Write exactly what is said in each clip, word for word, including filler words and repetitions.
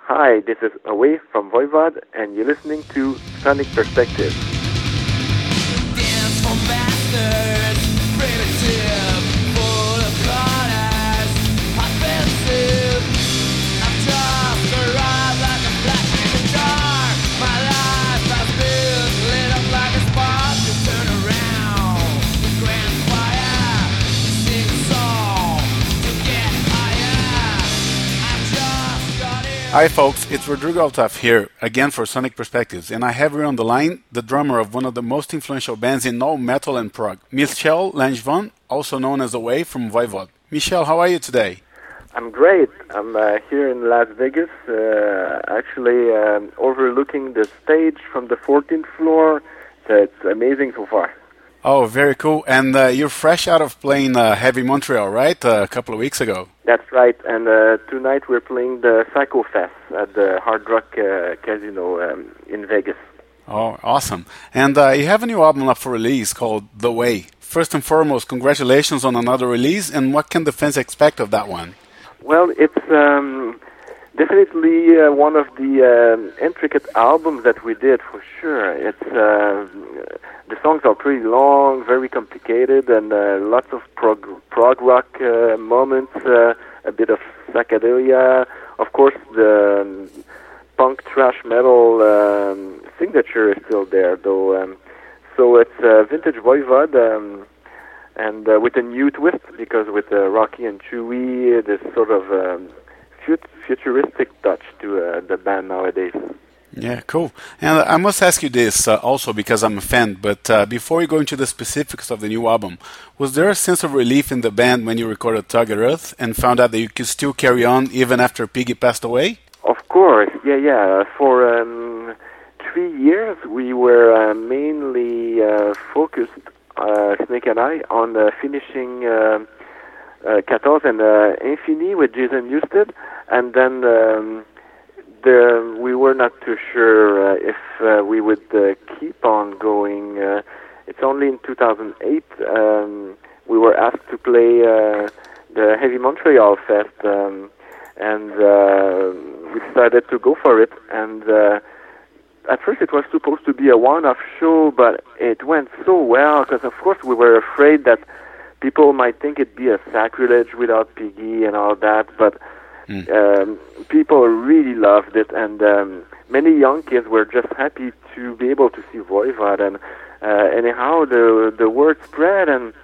Hi, this is Away from Voivod, and you're listening to Sonic Perspective. Dance for bastards, primitive, full of corners, offensive. I've just arrived like a flash in the dark. My life has been lit up like a spark. You turn around, the grand fire, you sing a song to get higher. I've just got here. Hi folks, it's Rodrigo Altaf here, again for Sonic Perspectives, and I have here on the line the drummer of one of the most influential bands in all metal and prog, Michel Langevin, also known as Away from Voivod. Michel, how are you today? I'm great. I'm uh, here in Las Vegas, uh, actually um, overlooking the stage from the fourteenth floor. So it's amazing so far. Oh, very cool. And uh, you're fresh out of playing uh, Heavy Montreal, right? Uh, a couple of weeks ago. That's right. And uh, tonight we're playing the Psycho Fest at the Hard Rock uh, Casino um, in Vegas. Oh, awesome. And uh, you have a new album up for release called The Way. First and foremost, congratulations on another release, and what can the fans expect of that one? Well, it's um, definitely uh, one of the um, intricate albums that we did, for sure. It's uh, the songs are pretty long, very complicated, and uh, lots of prog, prog rock uh, moments, uh, a bit of psychedelia. Of course, the um, punk thrash metal um, signature is still there, though. Um, so it's uh, vintage Voivod, um, and uh, with a new twist, because with uh, Rocky and Chewy, there's sort of um, fut- futuristic touch to uh, the band nowadays. Yeah, cool. And I must ask you this uh, also because I'm a fan, but uh, before you go into the specifics of the new album, was there a sense of relief in the band when you recorded Target Earth and found out that you could still carry on even after Piggy passed away? Of course, yeah, yeah. For um, three years, we were uh, mainly uh, focused, uh, Snake and I, on uh, finishing uh, uh, fourteen and uh, Infini with Jason Newsted, and then um, the, we were not too sure uh, if uh, we would uh, keep on going. Uh, it's only in two thousand eight um, we were asked to play uh, the Heavy Montreal Fest, um, and uh, we decided to go for it. And uh, at first it was supposed to be a one-off show, but it went so well, because of course we were afraid that people might think it'd be a sacrilege without Piggy and all that, but Mm. Um, people really loved it, and um, many young kids were just happy to be able to see Voivod, and uh, anyhow the the word spread, and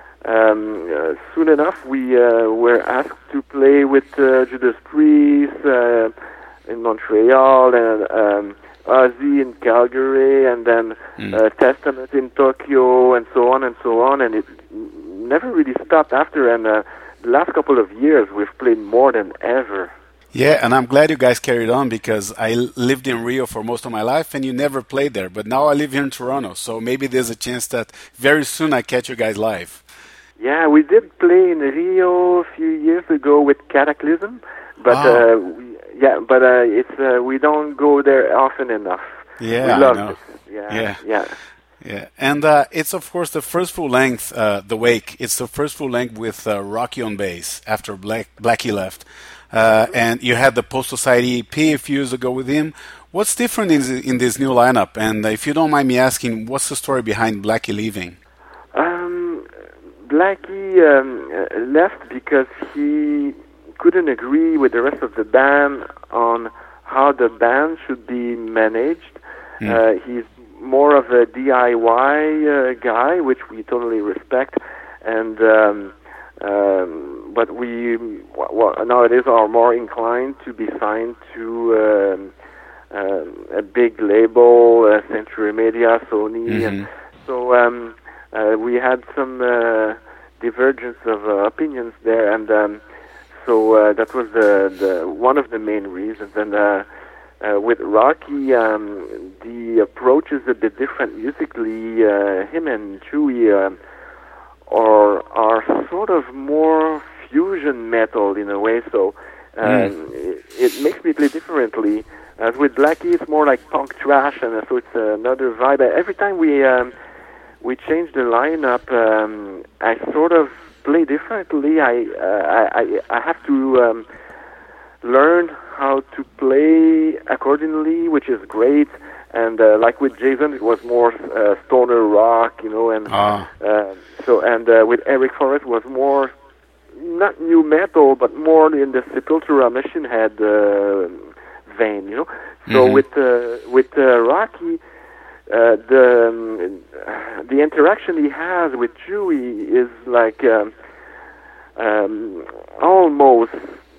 um, uh, soon enough we uh, were asked to play with uh, Judas Priest uh, in Montreal, and um, Ozzy in Calgary, and then mm. uh, Testament in Tokyo, and so on and so on, and it never really stopped after, and uh, the last couple of years, we've played more than ever. Yeah, and I'm glad you guys carried on, because I lived in Rio for most of my life, and you never played there. But now I live here in Toronto, so maybe there's a chance that very soon I catch you guys live. Yeah, we did play in Rio a few years ago with Cataclysm, but wow. uh, we, yeah, but uh, it's uh, we don't go there often enough. Yeah, we love I know. it. Yeah, yeah. yeah. Yeah, and uh, it's of course the first full length, uh, The Wake. It's the first full length with uh, Rocky on bass after Black, Blackie left, uh, and you had the Post Society E P a few years ago with him. What's different in, in this new lineup? And if you don't mind me asking, what's the story behind Blackie leaving? Um, Blackie um, left because he couldn't agree with the rest of the band on how the band should be managed. Mm. Uh, he's more of a D I Y uh, guy, which we totally respect, and um, um, but we well, nowadays are more inclined to be signed to um, um, a big label, uh, Century Media, Sony, mm-hmm. and so um, uh, we had some uh, divergence of uh, opinions there, and um, so uh, that was the, the one of the main reasons, and. Uh, Uh, with Rocky, um, the approach is a bit different musically. Uh, him and Chewy uh, are are sort of more fusion metal in a way, so um, mm. it, it makes me play differently. As with Blackie, it's more like punk thrash, and uh, so it's another vibe. Every time we um, we change the lineup, um, I sort of play differently. I uh, I, I I have to um, learn how to play accordingly, which is great. And uh, like with Jason, it was more uh, stoner rock, you know, and Ah. uh, so and uh, with Eric Forrest was more not new metal, but more in the Sepultura Machine Head uh, vein, you know. So Mhm. with uh, with uh, Rocky, uh, the um, the interaction he has with Chewie is like um, um, almost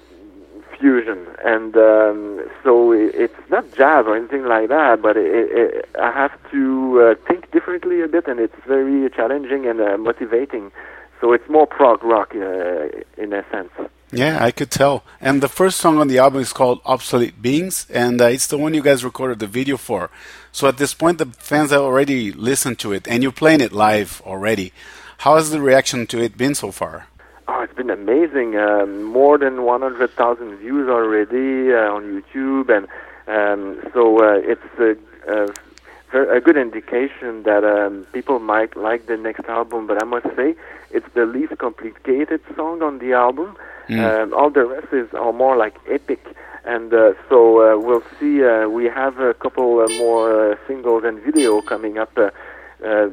fusion, and um, so it, it's not jazz or anything like that, but it, it, I have to uh, think differently a bit, and it's very challenging and uh, motivating. So it's more prog rock uh, in a sense. Yeah, I could tell. And the first song on the album is called Obsolete Beings, and uh, it's the one you guys recorded the video for. So at this point, the fans have already listened to it, and you're playing it live already. How has the reaction to it been so far? Oh, it's been amazing. Um, more than one hundred thousand views already uh, on YouTube, and um, so uh, it's a, a, ver- a good indication that um, people might like the next album. But I must say, it's the least complicated song on the album. Mm. Um, all the rest is are more like epic, and uh, so uh, we'll see. Uh, we have a couple uh, more uh, singles and video coming up. Uh, Uh,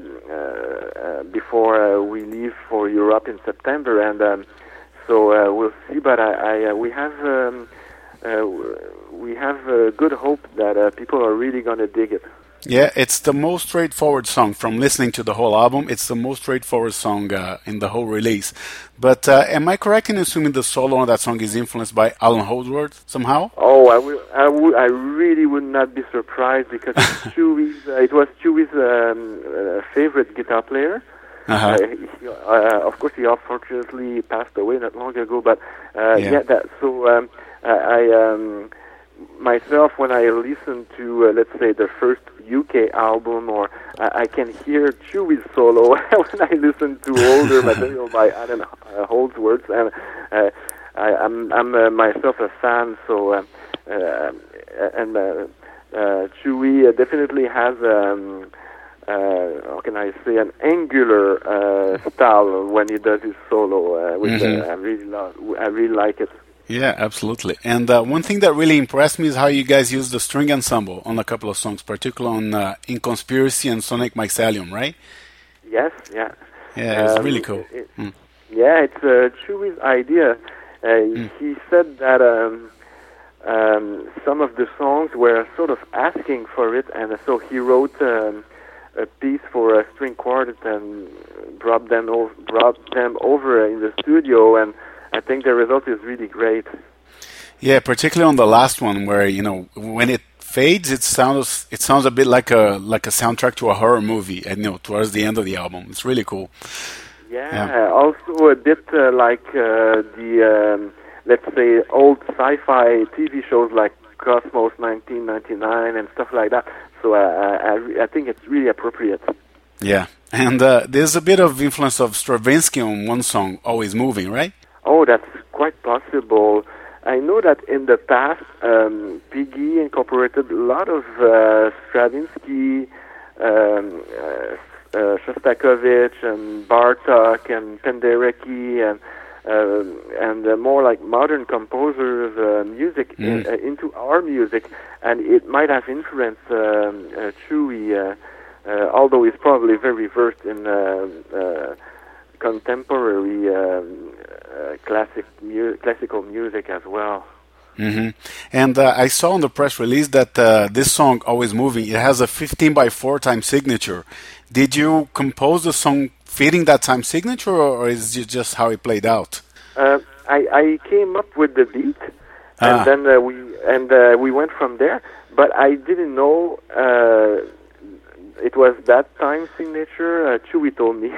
uh, before uh, we leave for Europe in September, and um, so uh, we'll see. But I, I uh, we have um, uh, we have uh, good hope that uh, people are really gonna dig it. Yeah, it's the most straightforward song from listening to the whole album. It's the most straightforward song uh, in the whole release. But uh, am I correct in assuming the solo on that song is influenced by Alan Holdsworth somehow? Oh, I will. I would. I really would not be surprised because it's Chewie's. Uh, it was Chewie's um, uh, favorite guitar player. Uh-huh. Uh, he, uh, of course, he unfortunately passed away not long ago. But uh, Yeah. yeah. that so um, I. I um, myself, when I listen to, uh, let's say, the first U K album, or I, I can hear Chewie's solo when I listen to older material by Alan uh, Holdsworth, and uh, I, I'm, I'm uh, myself a fan. So, uh, uh, and uh, uh, Chewie uh, definitely has, um, uh, how can I say, an angular uh, style when he does his solo, uh, which Mhm. uh, I really love. I really like it. Yeah, absolutely. And uh, one thing that really impressed me is how you guys use the string ensemble on a couple of songs, particularly on uh, Inconspiracy and Sonic Mycelium, right? Yes, yeah. Yeah, it's Um, really cool. it- Mm. Yeah, it's uh, Chewie's idea. Uh, He said that um, um, some of the songs were sort of asking for it, and so he wrote um, a piece for a string quartet and brought them over, brought them over in the studio, and I think the result is really great. Yeah, particularly on the last one, where you know when it fades, it sounds it sounds a bit like a like a soundtrack to a horror movie. And you know, towards the end of the album, it's really cool. Yeah, Yeah. also a bit uh, like uh, the, um, let's say, old sci-fi T V shows like Cosmos nineteen ninety-nine and stuff like that. So uh, I, I, I think it's really appropriate. Yeah, and uh, there's a bit of influence of Stravinsky on one song, "Always Moving," right? Oh, that's quite possible. I know that in the past, um, Piggy incorporated a lot of uh, Stravinsky, um, uh, uh, Shostakovich, and Bartok, and Penderecki, and um and uh, more like modern composers' uh, music in, Mm. uh, into our music, and it might have influenced um, uh, Chewie, uh, uh, although he's probably very versed in uh, uh, contemporary um, uh, classic mu- classical music as well. hmm And uh, I saw on the press release that uh, this song, "Always Moving," it has a fifteen by four time signature. Did you compose the song fitting that time signature, or is it just how it played out? Uh, I, I came up with the beat, and Ah. then uh, we and uh, we went from there. But I didn't know uh, it was that time signature. Uh, Chewie told me.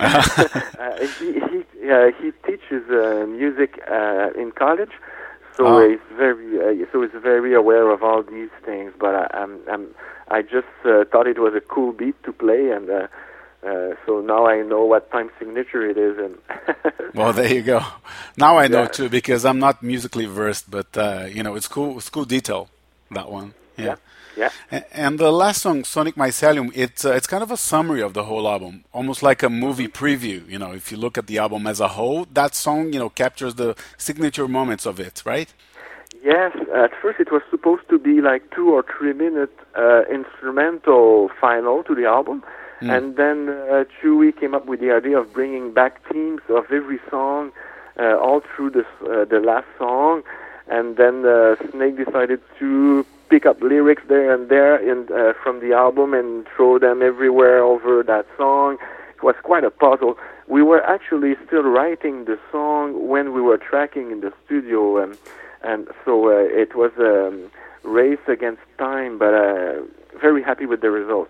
uh, he he uh, he teaches uh, music uh, in college, so Ah. he's very uh, so he's very aware of all these things. But I, I'm, I'm I just uh, thought it was a cool beat to play, and uh, uh, so now I know what time signature it is. And Well, there you go. Now I know Yeah. too, because I'm not musically versed, but uh, you know, it's cool. It's cool detail, that one. yeah, yeah. A- And the last song, Sonic Mycelium, it's uh, it's kind of a summary of the whole album, almost like a movie preview. You know, if you look at the album as a whole, that song, you know, captures the signature moments of it, right? Yes, at first it was supposed to be like two or three minute uh, instrumental final to the album, mm. and then uh, Chewy came up with the idea of bringing back themes of every song uh, all through this, uh, the last song, and then uh, Snake decided to pick up lyrics there and there in, uh, from the album and throw them everywhere over that song. It was quite a puzzle. We were actually still writing the song when we were tracking in the studio, and, and so uh, it was a race against time, but uh, very happy with the result.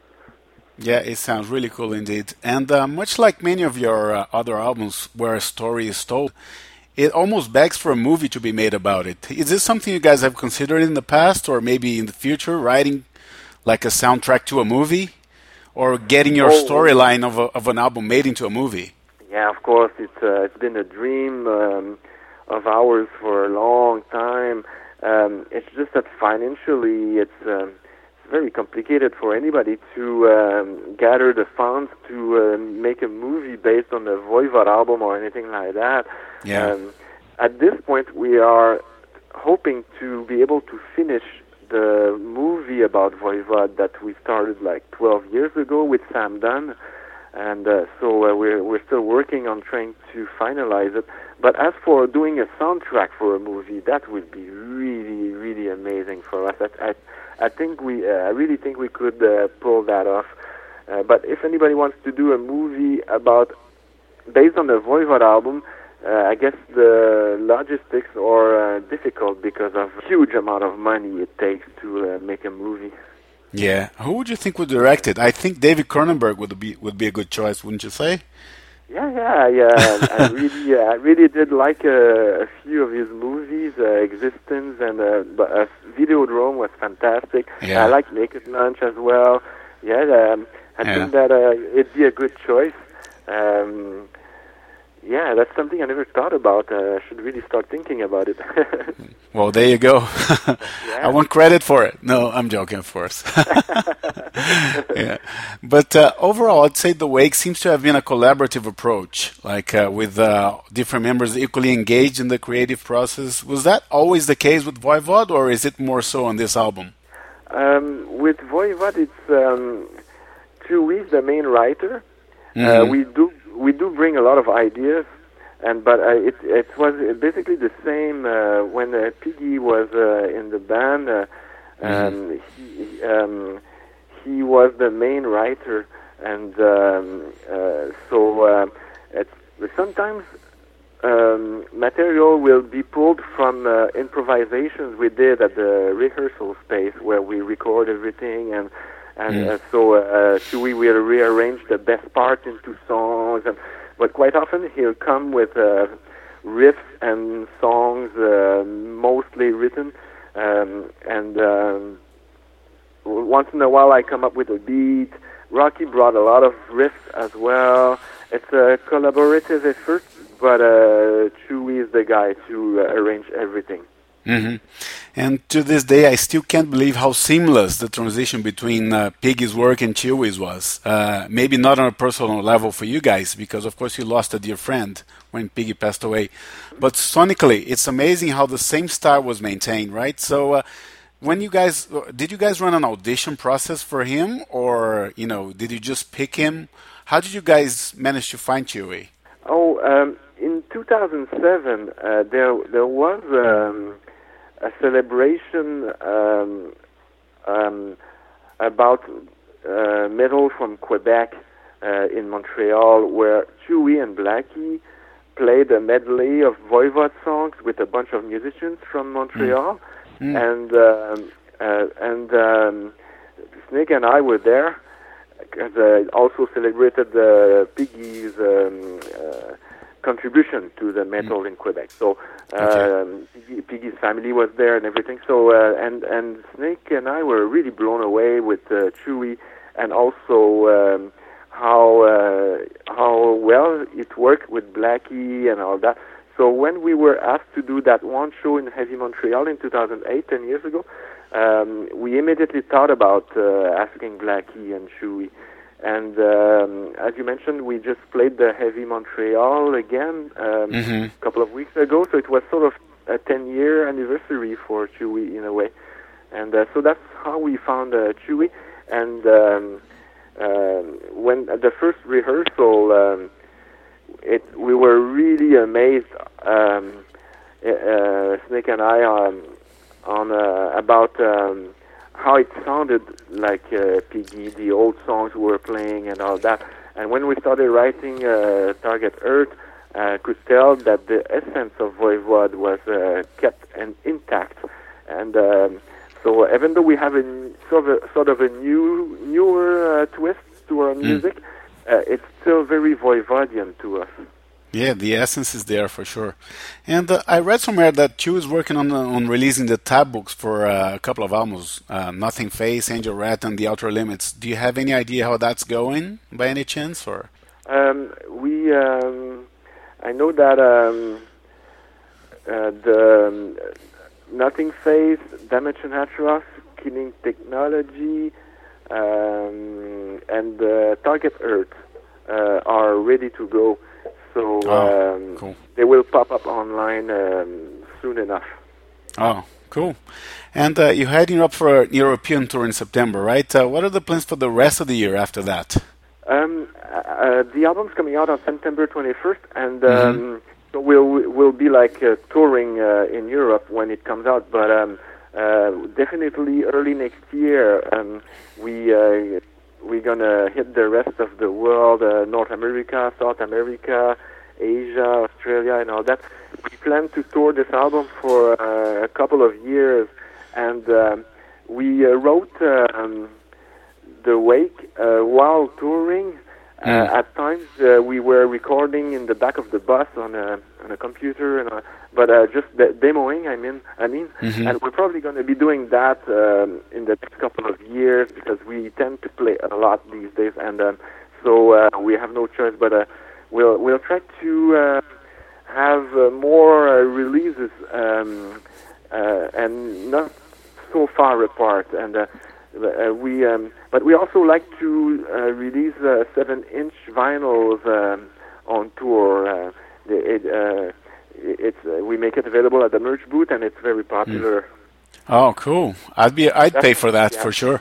Yeah, it sounds really cool indeed. And uh, much like many of your uh, other albums where a story is told, it almost begs for a movie to be made about it. Is this something you guys have considered in the past or maybe in the future, writing like a soundtrack to a movie? Or getting your oh, storyline of, a, of an album made into a movie? Yeah, of course. It's uh, it's been a dream um, of ours for a long time. Um, it's just that financially it's, um, it's very complicated for anybody to um, gather the funds to uh, make a movie based on the Voivod album or anything like that. Yeah. Um, at this point, we are hoping to be able to finish the movie about Voivod that we started like twelve years ago with Sam Dunn, and uh, so uh, we're we're still working on trying to finalize it. But as for doing a soundtrack for a movie, that would be really really amazing for us. I I, I think we uh, I really think we could uh, pull that off. Uh, but if anybody wants to do a movie about based on the Voivod album, Uh, I guess the logistics are uh, difficult because of huge amount of money it takes to uh, make a movie. Yeah, who would you think would direct it? I think David Cronenberg would be would be a good choice, wouldn't you say? Yeah, yeah, yeah. I really, uh, I really did like uh, a few of his movies, uh, Existence and uh, uh, Videodrome was fantastic. Yeah. I like Naked Lunch as well. Yeah, um, I yeah. think that uh, it'd be a good choice. Um, Yeah, that's something I never thought about. Uh, I should really start thinking about it. Well, there you go. Yeah. I want credit for it. No, I'm joking, of course. Yeah, but uh, overall, I'd say The Wake seems to have been a collaborative approach, like uh, with uh, different members equally engaged in the creative process. Was that always the case with Voivod, or is it more so on this album? Um, with Voivod, it's um, Chewy, the main writer. Mm-hmm. Uh, we do we do bring a lot of ideas, and but uh, it it was basically the same uh, when uh, Piggy was uh, in the band. Uh, mm-hmm. um, he um, he was the main writer, and um, uh, so uh, it's sometimes um, material will be pulled from uh, improvisations we did at the rehearsal space where we record everything and. And mm. uh, so, uh, Chewy will rearrange the best part into songs. And, but quite often, he'll come with uh, riffs and songs uh, mostly written. Um, and um, once in a while, I come up with a beat. Rocky brought a lot of riffs as well. It's a collaborative effort, but uh, Chewy is the guy to uh, arrange everything. Mm-hmm. And to this day, I still can't believe how seamless the transition between uh, Piggy's work and Chewy's was. Uh, maybe not on a personal level for you guys, because of course you lost a dear friend when Piggy passed away. But sonically, it's amazing how the same style was maintained, right? So, uh, when you guys did you guys run an audition process for him, or you know, did you just pick him? How did you guys manage to find Chewy? Oh, um, in two thousand seven, uh, there there was. Um, a celebration um, um, about uh, metal from Quebec uh, in Montreal, where Chewy and Blackie played a medley of Voivod songs with a bunch of musicians from Montreal, mm. and um, uh, and um, Snake and I were there because uh, also celebrated uh, Piggy's um, uh, contribution to the metal mm. in Quebec. So um, okay. Piggy's family was there and everything. So uh, and and Snake and I were really blown away with uh, Chewy, and also um, how uh, how well it worked with Blackie and all that. So when we were asked to do that one show in Heavy Montreal in two thousand eight, ten years ago, um, we immediately thought about uh, asking Blackie and Chewy. And um, as you mentioned, we just played the Heavy Montreal again um, mm-hmm. a couple of weeks ago. So it was sort of a ten-year anniversary for Chewy in a way, and uh, so that's how we found uh, Chewy. And um, uh, when at the first rehearsal, um, it we were really amazed, um, uh, Snake and I, um, on uh, about um, how it sounded like uh, Piggy, the old songs we were playing and all that. And when we started writing uh, Target Earth, uh, could tell that the essence of Voivod was uh, kept and intact. And um, so even though we have a sort of a, sort of a new newer uh, twist to our music, mm. uh, it's still very Voivodian to us. Yeah, the essence is there for sure. And uh, I read somewhere that Chew is working on uh, on releasing the tab books for uh, a couple of albums, uh, Nothing Face, Angel Rat, and The Outer Limits. Do you have any idea how that's going by any chance? Or um, we, um, I know that um, uh, the um, Nothing Face, Damage and Hatros, Killing Technology, um, and uh, Target Earth uh, are ready to go. So oh, um, cool. They will pop up online um, soon enough. Oh, cool. And uh, you heading up for a European tour in September, right? Uh, what are the plans for the rest of the year after that? Um, uh, the album's coming out on September twenty-first, and um, mm-hmm. so we'll we'll be like uh, touring uh, in Europe when it comes out. But um, uh, definitely early next year, um, we. Uh, We're gonna hit the rest of the world, uh, North America, South America, Asia, Australia, and all that. We plan to tour this album for uh, a couple of years, and um, we uh, wrote um, The Wake uh, while touring. Uh, mm. At times, uh, we were recording in the back of the bus on a on a computer, and a, but uh, just de- demoing. I mean, I mean, mm-hmm. and we're probably going to be doing that um, in the next couple of years because we tend to play a lot these days, and um, so uh, we have no choice. But uh, we'll we'll try to uh, have uh, more uh, releases um, uh, and not so far apart, and. Uh, Uh, we, um, but we also like to uh, release uh, seven-inch vinyls um, on tour. Uh, it, uh, it's uh, we make it available at the merch booth, and it's very popular. Mm. Oh, cool! I'd be, I'd that's, pay for that yeah. for sure.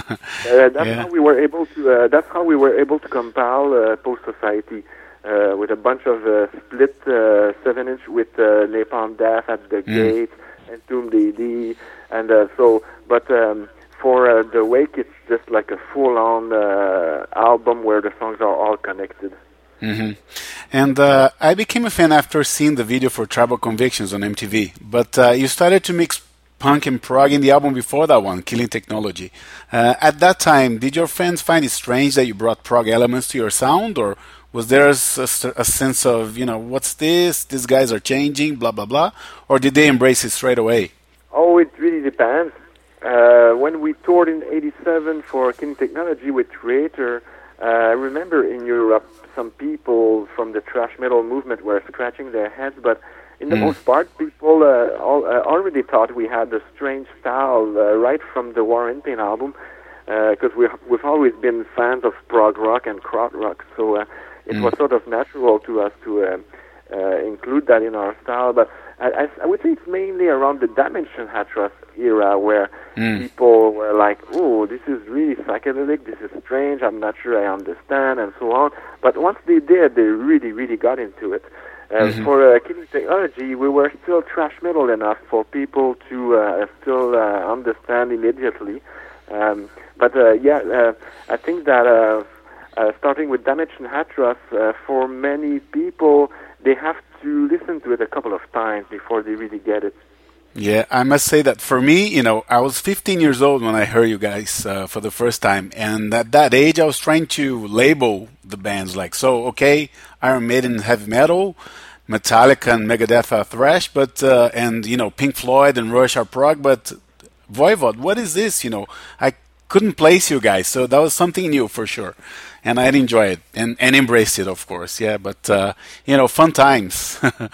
uh, that's yeah. how we were able to. Uh, that's how we were able to compile uh, Post Society uh, with a bunch of uh, split uh, seven-inch with uh, Les Pandas at the mm. Gate and Tomb D D, and uh, so, but. Um, For uh, The Wake, it's just like a full-on uh, album where the songs are all connected. Mm-hmm. And uh, I became a fan after seeing the video for Tribal Convictions on M T V. But uh, you started to mix punk and prog in the album before that one, Killing Technology. Uh, at that time, did your fans find it strange that you brought prog elements to your sound? Or was there a, a, a sense of, you know, what's this? These guys are changing, blah, blah, blah? Or did they embrace it straight away? Oh, it really depends. Uh, when we toured in eighty-seven for Killing Technology with Creator, uh, I remember in Europe some people from the thrash metal movement were scratching their heads, but in the mm. most part, people uh, all, uh, already thought we had a strange style uh, right from the War and Pain album, because uh, we, we've always been fans of prog rock and krautrock, rock, so uh, it mm. was sort of natural to us to uh, uh, include that in our style, but I, I would say it's mainly around the Damage and Hatros era where mm. people were like, oh, this is really psychedelic, this is strange, I'm not sure I understand, and so on. But once they did, they really, really got into it. Uh, mm-hmm. For uh, Killing Technology, we were still thrash metal enough for people to uh, still uh, understand immediately. Um, but uh, yeah, uh, I think that uh, uh, starting with Damage and Hatros, uh, for many people, they have to listen to it a couple of times before they really get it. Yeah, I must say that for me, you know, I was fifteen years old when I heard you guys uh, for the first time. And at that age, I was trying to label the bands like, so, okay, Iron Maiden heavy metal, Metallica and Megadeth are thrash, but, uh, and, you know, Pink Floyd and Rush are prog, but Voivod, what is this? You know, I couldn't place you guys, so that was something new for sure. And I'd enjoy it and, and embrace it, of course. Yeah, but, uh, you know, fun times.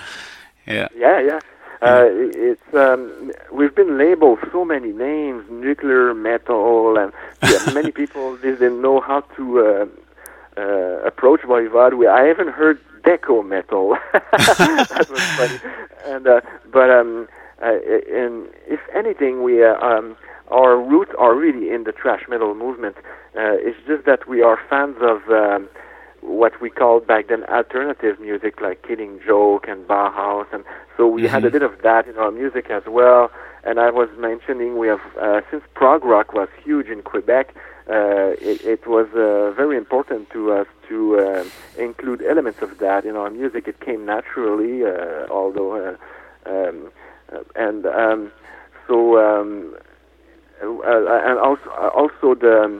yeah. Yeah, yeah. Uh, it's um, we've been labeled so many names, nuclear metal, and yeah, many people didn't know how to uh, uh, approach Voivod. I haven't heard deco metal. That was funny. and uh, but um, uh, in, if anything, we uh, um, our roots are really in the thrash metal movement. Uh, it's just that we are fans of um, what we called back then alternative music, like Killing Joke and Bauhaus, and so we mm-hmm. had a bit of that in our music as well. And I was mentioning we have uh, since prog rock was huge in Quebec. Uh, it, it was uh, very important to us to uh, include elements of that in our music. It came naturally, uh, although, uh, um, uh, and um, so, um, uh, and also, also the um,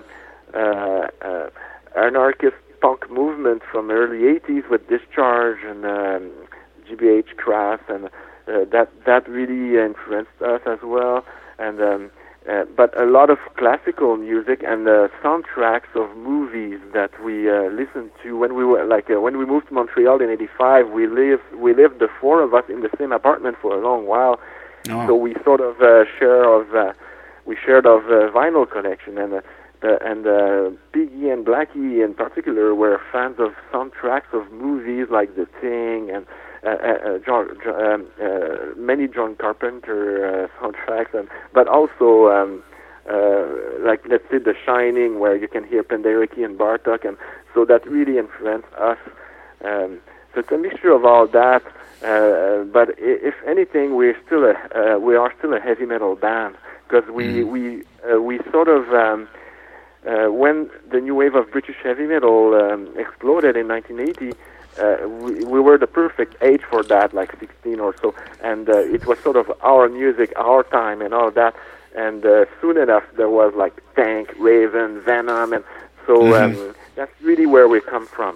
uh, uh, anarchist punk movement from early eighties with Discharge and um, G B H Crass, and uh, that that really influenced us as well. And um, Uh, but a lot of classical music and uh, soundtracks of movies that we uh, listened to when we were like uh, when we moved to Montreal in eighty-five. We lived we lived the four of us in the same apartment for a long while, oh. so we sort of uh, share of uh, we shared of uh, vinyl collection, and uh, the, and uh, Piggy and Blackie in particular were fans of soundtracks of movies like The Thing and. Uh, uh, John, um, uh, many John Carpenter uh, soundtracks, and but also um, uh, like let's say The Shining, where you can hear Penderecki and Bartok, and so that really influenced us. Um, so it's a mixture of all that. Uh, but if anything, we're still a uh, we are still a heavy metal band because we mm. we uh, we sort of um, uh, when the new wave of British heavy metal um, exploded in nineteen eighty. Uh, we, we were the perfect age for that, like sixteen or so, and uh, it was sort of our music, our time, and all that. And uh, soon enough, there was like Tank, Raven, Venom, and so mm-hmm. um, that's really where we come from.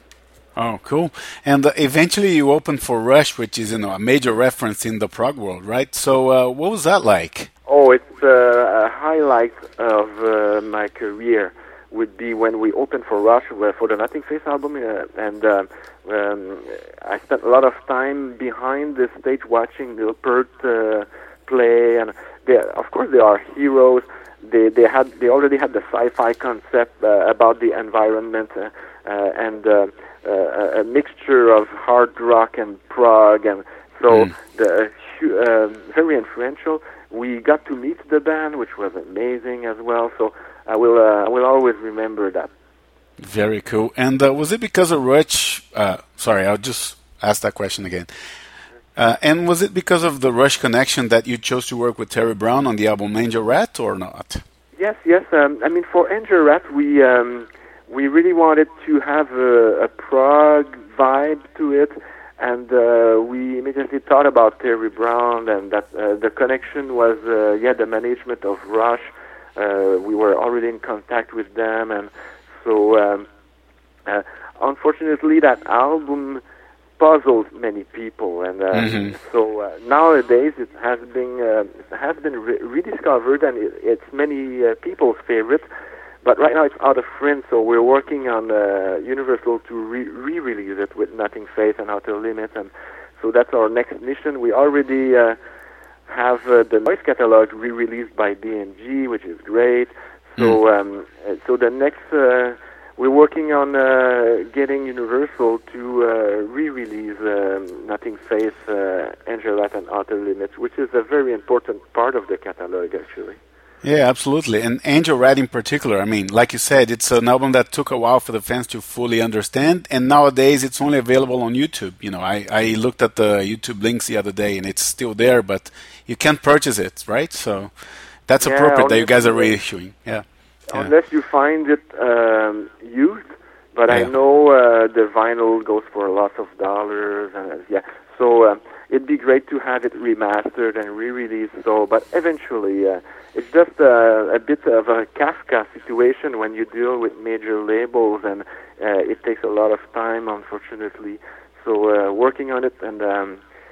Oh, cool! And uh, eventually, you opened for Rush, which is you know a major reference in the prog world, right? So, uh, what was that like? Oh, it's uh, a highlight of uh, my career. Would be when we opened for Rush uh, for the Nothing Face album, uh, and uh, um, I spent a lot of time behind the stage watching Neil Peart uh, play, and they, of course they are heroes. They they had they already had the sci-fi concept uh, about the environment uh, uh, and uh, uh, a mixture of hard rock and prog, and so mm. the uh, very influential. We got to meet the band, which was amazing as well. So. I will. Uh, I will always remember that. Very cool. And uh, was it because of Rush? Uh, sorry, I'll just ask that question again. Uh, and was it because of the Rush connection that you chose to work with Terry Brown on the album Angel Rat, or not? Yes, yes. Um, I mean, for Angel Rat, we um, we really wanted to have a, a prog vibe to it, and uh, we immediately thought about Terry Brown, and that uh, the connection was uh, yeah the management of Rush. Uh, we were already in contact with them, and so um, uh, unfortunately that album puzzled many people, and uh, mm-hmm. so uh, nowadays it has been uh, it has been re- rediscovered, and it, it's many uh, people's favorite. But right now it's out of print, so we're working on uh, Universal to re- re-release it with Nothing Face and Outer Limits, and so that's our next mission. We already. Uh, have uh, the Noise catalog re-released by B M G, which is great. So, mm. um, so the next, uh, we're working on uh, getting Universal to uh, re-release um, Nothing Face, uh, Angel Rat, and Outer Limits, which is a very important part of the catalog, actually. Yeah, absolutely. And Angel Rat in particular, I mean, like you said, it's an album that took a while for the fans to fully understand, and nowadays it's only available on YouTube. You know, I, I looked at the YouTube links the other day, and it's still there, but you can't purchase it, right? So that's yeah, appropriate that you guys are reissuing. Yeah. Unless yeah. you find it um, used, but yeah. I know uh, the vinyl goes for lots of dollars, and uh, yeah. So uh, it'd be great to have it remastered and re-released. So, but eventually. Uh, It's just a, a bit of a Kafka situation when you deal with major labels, and uh, it takes a lot of time, unfortunately. So uh, working on it, and um,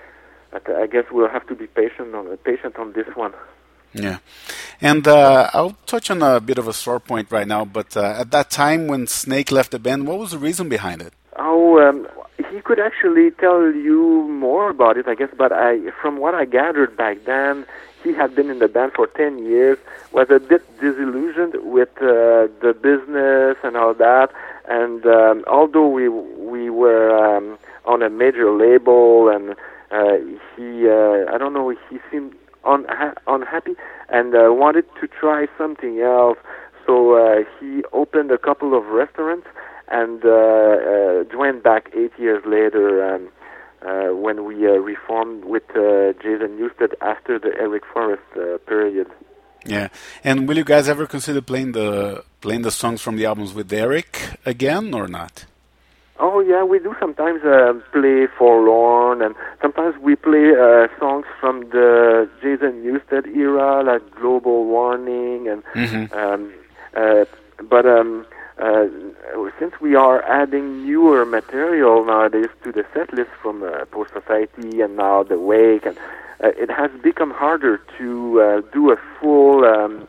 I guess we'll have to be patient on patient on this one. Yeah, and uh, I'll touch on a bit of a sore point right now. But uh, at that time when Snake left the band, what was the reason behind it? Oh, um, he could actually tell you more about it, I guess. But I, from what I gathered back then. He had been in the band for ten years, was a bit disillusioned with uh, the business and all that. And um, although we we were um, on a major label and uh, he, uh, I don't know, he seemed unha- unhappy and uh, wanted to try something else. So uh, he opened a couple of restaurants and uh, uh, joined back eight years later um, uh, when we uh, reformed with uh, Jason Newsted after the Eric Forrest uh, period. Yeah, and will you guys ever consider playing the playing the songs from the albums with Eric again or not? Oh yeah, we do sometimes uh, play Forlorn, and sometimes we play uh, songs from the Jason Newsted era, like Global Warning, and Mm-hmm. um, uh, but um, uh, since we are adding newer material nowadays to the set list from uh, Post Society and now The Wake, and uh, it has become harder to uh, do a full, um,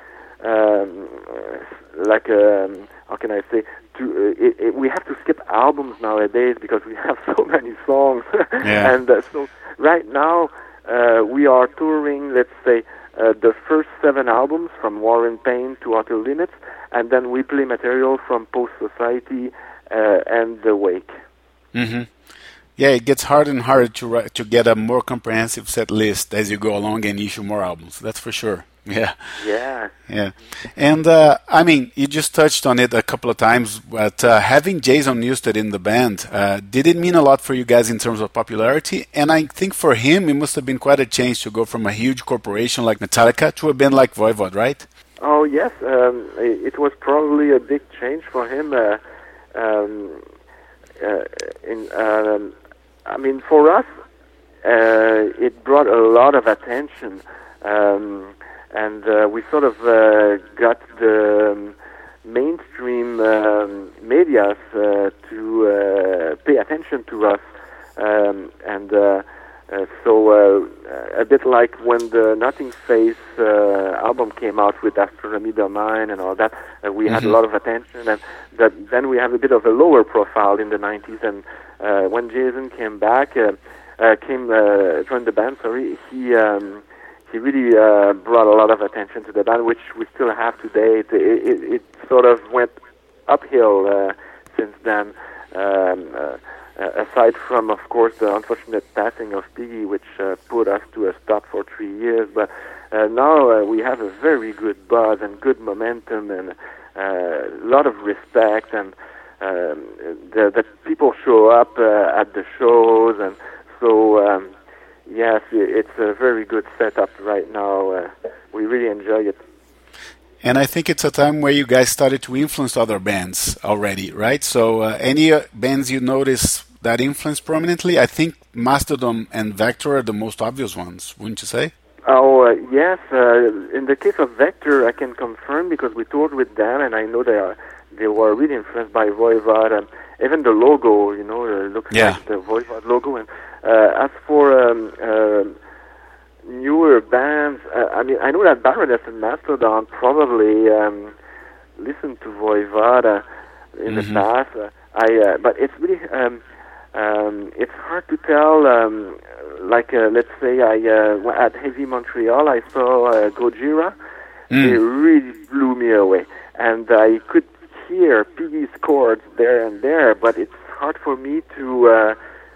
um, like a, um, how can I say, to uh, it, it, we have to skip albums nowadays because we have so many songs. Yeah. And uh, so right now uh, we are touring, let's say, uh, the first seven albums from Warren Payne to Outer Limits, and then we play material from Post Society uh, and The Wake. Mm-hmm. Yeah, it gets harder and harder to write, to get a more comprehensive set list as you go along and issue more albums. That's for sure. Yeah. Yeah. Yeah. And, uh, I mean, you just touched on it a couple of times, but uh, having Jason Newsted in the band, uh, did it mean a lot for you guys in terms of popularity? And I think for him, it must have been quite a change to go from a huge corporation like Metallica to a band like Voivod, right? Oh, yes. Um, it, it was probably a big change for him. Uh, um, uh, in, um, I mean, for us, uh, it brought a lot of attention. Um, and uh, we sort of uh, got the um, mainstream um, medias uh, to uh, pay attention to us. Um, and uh, uh, so uh, a bit like when the Nothing Face uh, album came out with Astronomy Domain and all that, uh, we mm-hmm. had a lot of attention. And that, then we have a bit of a lower profile in the nineties. And uh, when Jason came back, uh, uh, came uh, joined the band, sorry, he... Um, He really uh, brought a lot of attention to the band, which we still have today. It, it, it sort of went uphill uh, since then, um, uh, aside from, of course, the unfortunate passing of Piggy, which uh, put us to a stop for three years. But uh, now uh, we have a very good buzz and good momentum and uh, a lot of respect, and um, the, the people show up uh, at the shows, and so... Um, Yes, it's a very good setup right now. Uh, we really enjoy it. And I think it's a time where you guys started to influence other bands already, right? So uh, any uh, bands you notice that influence prominently? I think Mastodon and Vector are the most obvious ones, wouldn't you say? Oh, uh, yes. Uh, in the case of Vector, I can confirm because we toured with them, and I know they are they were really influenced by Voivod. And even the logo, you know, uh, looks yeah. like the Voivod logo. And uh, as for um, uh, newer bands, uh, I mean, I know that Baroness and Mastodon probably um, listened to Voivod uh, in mm-hmm. the past. Uh, I, uh, but it's really um, um, it's hard to tell. Um, like uh, let's say, I uh, at Heavy Montreal, I saw uh, Gojira. Mm. It really blew me away, and I could hear Piggy's chords there and there, but it's hard for me to uh,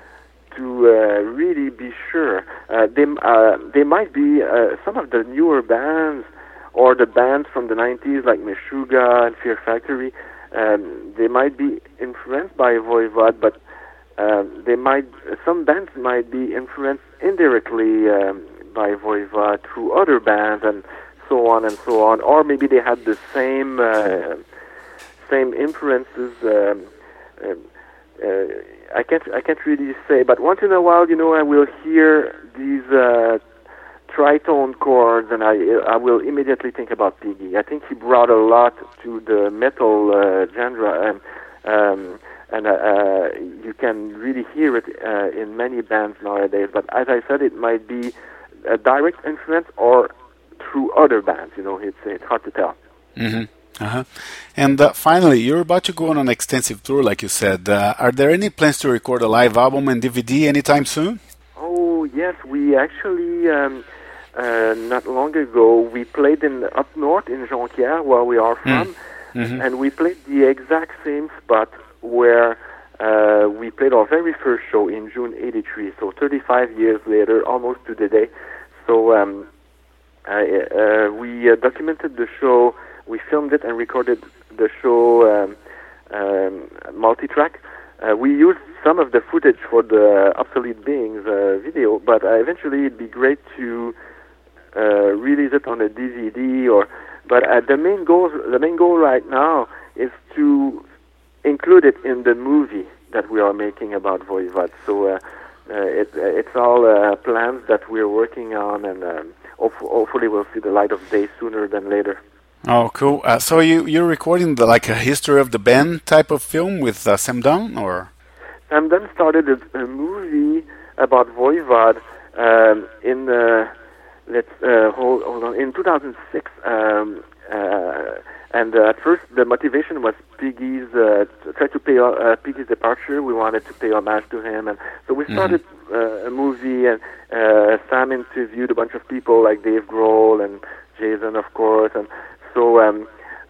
to uh, really be sure. Uh, they uh, they might be uh, some of the newer bands or the bands from the nineties like Meshuggah and Fear Factory. Um, they might be influenced by Voivod, but um, they might some bands might be influenced indirectly um, by Voivod through other bands and so on and so on, or maybe they had the same. Uh, Same influences. Um, uh, uh, I can't. I can't really say. But once in a while, you know, I will hear these uh, tritone chords, and I I will immediately think about Piggy. I think he brought a lot to the metal uh, genre, and um, and uh, uh, you can really hear it uh, in many bands nowadays. But as I said, it might be a direct influence or through other bands. You know, it's it's hard to tell. Mm-hmm. Uh-huh. And uh, finally, you're about to go on an extensive tour, like you said. Uh, are there any plans to record a live album and D V D anytime soon? Oh, yes. We actually, um, uh, not long ago, we played in up north in Jonquière, where we are from, mm. mm-hmm. and we played the exact same spot where uh, we played our very first show in June eighty-three, so thirty-five years later, almost to the day. So um, uh, uh, we uh, documented the show, we filmed it and recorded the show um, um, multi-track. Uh, we used some of the footage for the Obsolete Beings uh, video, but uh, eventually it'd be great to uh, release it on a D V D. Or, but uh, the main goal, the main goal right now is to include it in the movie that we are making about Voivod. So uh, uh, it, it's all uh, plans that we're working on, and um, hopefully we'll see the light of day sooner than later. Oh, cool. Uh, so you, you're recording the, like a history of the band type of film with uh, Sam Dunn, or? Sam Dunn started a, a movie about Voivod um, in uh, let's uh, hold, hold on in two thousand six. Um, uh, and uh, at first, the motivation was Piggy's uh, to try to pay uh, Piggy's departure. We wanted to pay homage to him, and so we started mm-hmm. uh, a movie. And uh, Sam interviewed a bunch of people like Dave Grohl and Jason, of course, and so. Um,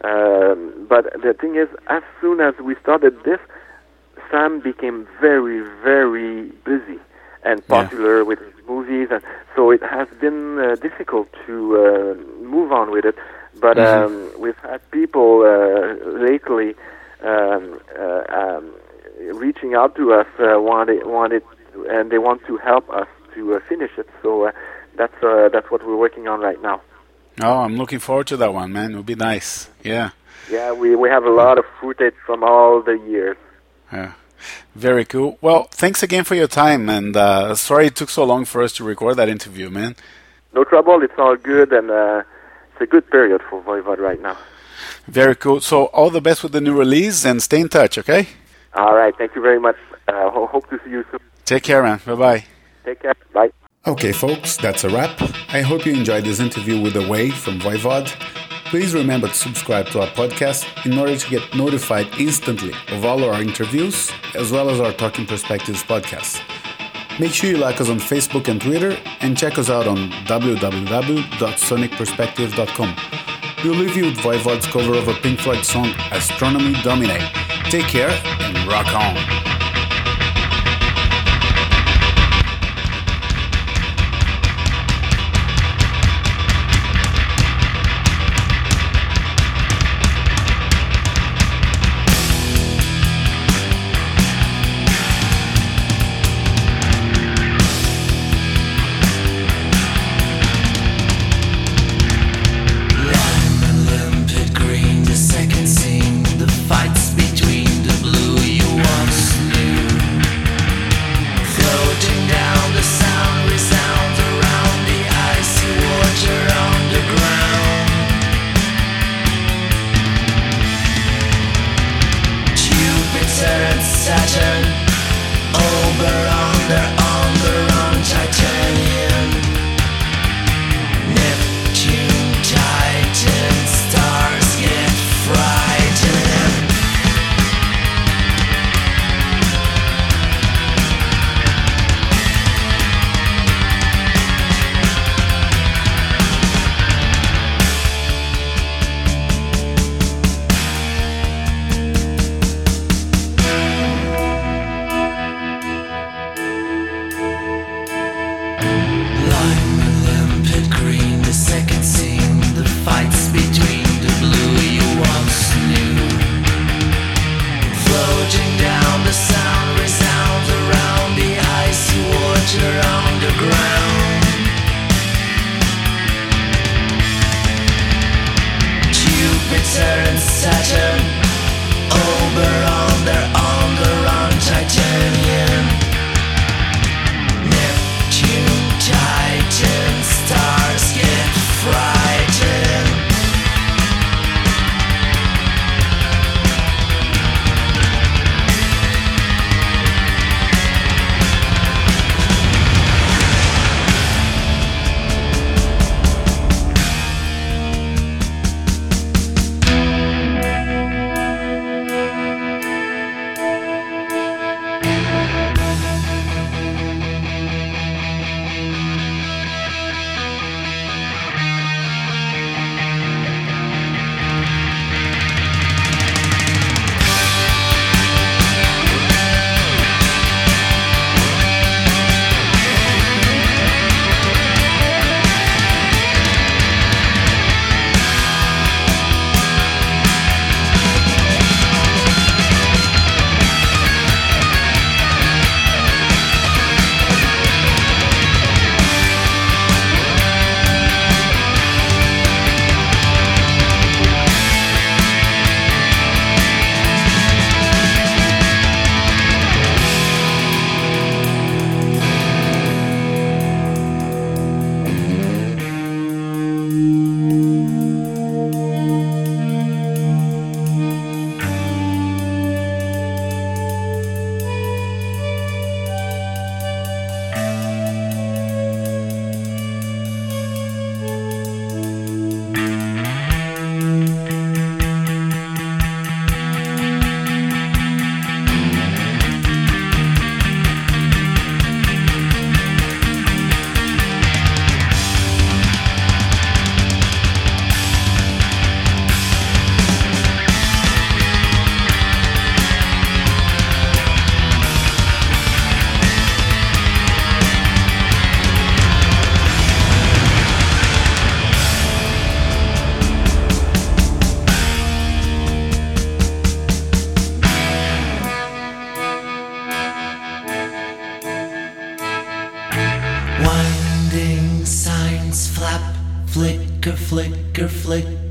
um, but the thing is, as soon as we started this, Sam became very, very busy and popular yeah. with his movies, and so it has been uh, difficult to uh, move on with it. But mm-hmm. um, we've had people uh, lately um, uh, um, reaching out to us, uh, wanted, wanted, and they want to help us to uh, finish it. So uh, that's uh, that's what we're working on right now. Oh, I'm looking forward to that one, man. It would be nice. Yeah. Yeah, we we have a lot of footage from all the years. Yeah. Very cool. Well, thanks again for your time, and uh, sorry it took so long for us to record that interview, man. No trouble. It's all good, and uh, it's a good period for Voivod right now. Very cool. So all the best with the new release, and stay in touch, okay? All right. Thank you very much. Uh, ho- hope to see you soon. Take care, man. Bye-bye. Take care. Bye. Okay, folks, that's a wrap. I hope you enjoyed this interview with Away from Voivod. Please remember to subscribe to our podcast in order to get notified instantly of all our interviews, as well as our Talking Perspectives podcast. Make sure you like us on Facebook and Twitter, and check us out on w w w dot sonic perspectives dot com. We'll leave you with Voivod's cover of a Pink Floyd song, Astronomy Domine. Take care and rock on!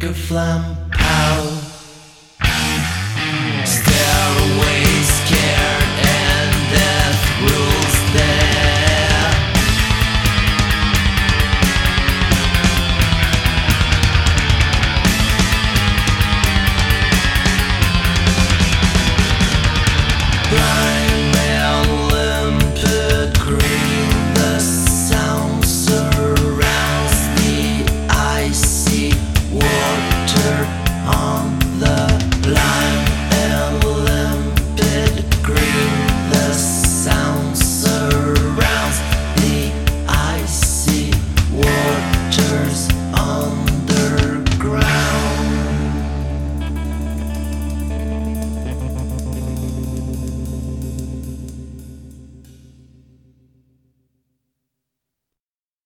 a flam out.